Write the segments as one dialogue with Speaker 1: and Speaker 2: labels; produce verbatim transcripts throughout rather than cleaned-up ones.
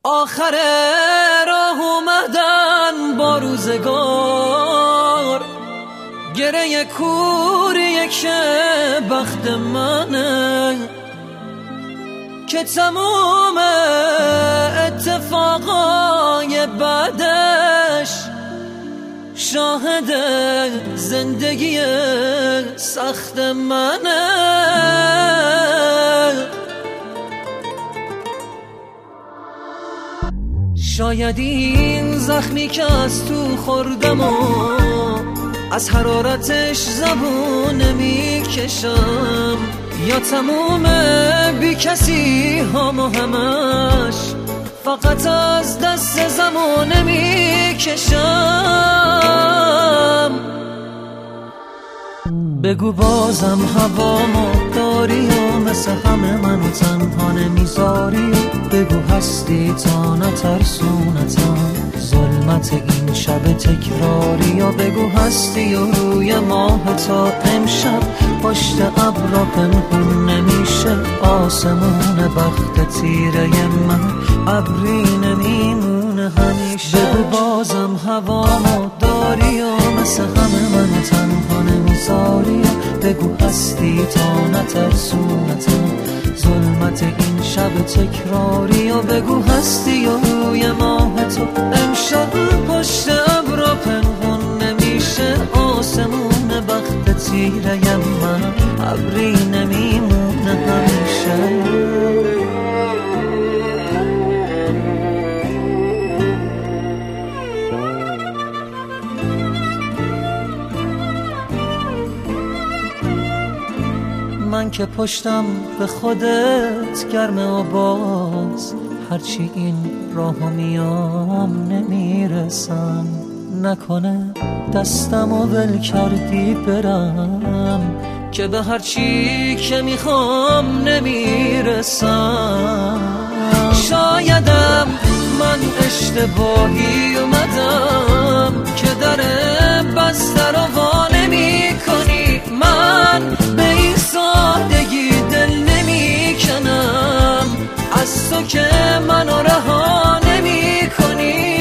Speaker 1: آخر راه اومدن با روزگار، گره کوریه که بخت منه که تموم اتفاقای بعدش شاهد زندگی سخت منه. شاید این زخمی که از تو خوردم و از حرارتش زبون نمیکشم، یا تموم بی کسی هم و همش فقط از دست زمان نمیکشم. بگو بازم هوامو داری و مثل همه منو تنها نمیذاری، بگو هستی تا نترسونتم ظلمت این شب تکراری، یا بگو هستی و روی ماه تا امشب پشت ابرا پنهون نمیشه آسمون بخت تیره من ابری نمیمونه همیشه. بگو بازم هوامو داری و مثل همه منو تنها نمیذاری، بگو هستی تا نترسونتم ظلمت این شب تکراری، و بگو هستی و روی ماه تو امشب پشت ابرا پنهون نمیشه آسمون بخت تیره من ابری نمیمونه همیشه. من که پشتم به خودت گرمه و باز هرچی این راهو میام نمیرسم، نکنه دستمو ول کردی برم که به هرچی که میخوام نمیرسم. شایدم من اشتباهی اومدم که در بسته رو وا نمی کنی، من به این سادگی دل نمی کنم از تو که منو رها نمی کنی.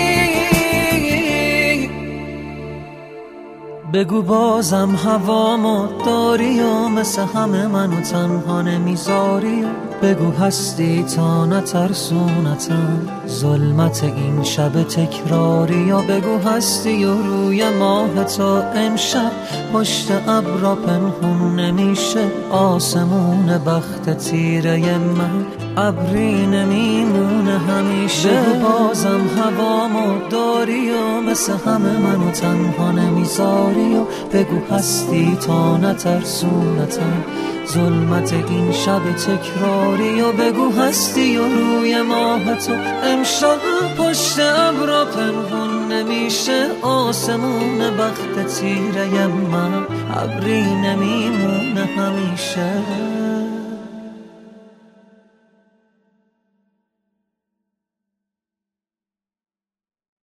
Speaker 1: بگو بازم هوامو داری و مثل همه منو تنها نمیذاری، بگو هستی تا نترسونتم ظلمت این شب تکراری، یا بگو هستی و روی ماه تا امشب پشت ابرا پنهون نمیشه آسمون بخت تیره من ابری نمیمونه همیشه. بگو بازم هوامو داری و مثل همه منو تنها نمیذاری، و بگو هستی تا نترسونتم ظلمت این شب تکراری، و بگو هستی و روی ماه تو امشب پشت ابرا پنهون نمیشه آسمون بخت تیره من ابری نمیمونه همیشه.